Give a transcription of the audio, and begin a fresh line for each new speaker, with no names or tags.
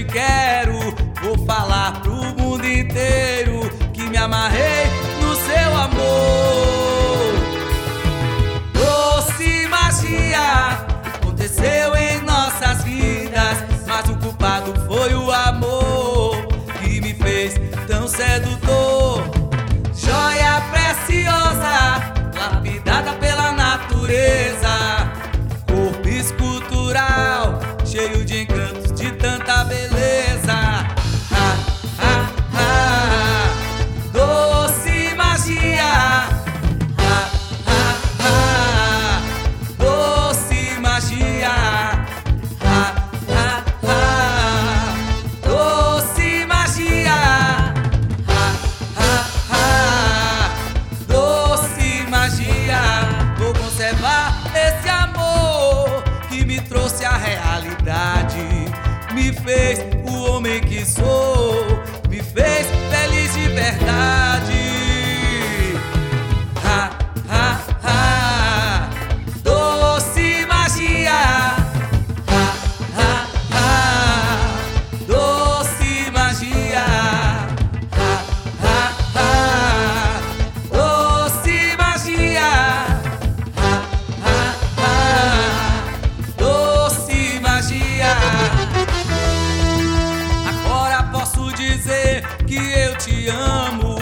quero. Vou falar pro mundo inteiro que me amarrei no seu amor. Doce magia aconteceu em nossas vidas, mas o culpado foi o amor que me fez tão sedutor. Joia preciosa, lapidada pela natureza, corpo escultural, cheio de encantos, de tanta beleza. Doce magia, doce magia, doce magia, doce magia. Vou conservar esse amor que me trouxe a realidade, me fez o homem que sou, me fez feliz de verdade. Doce magia, doce magia, doce magia, doce magia. Agora posso dizer que eu te amo.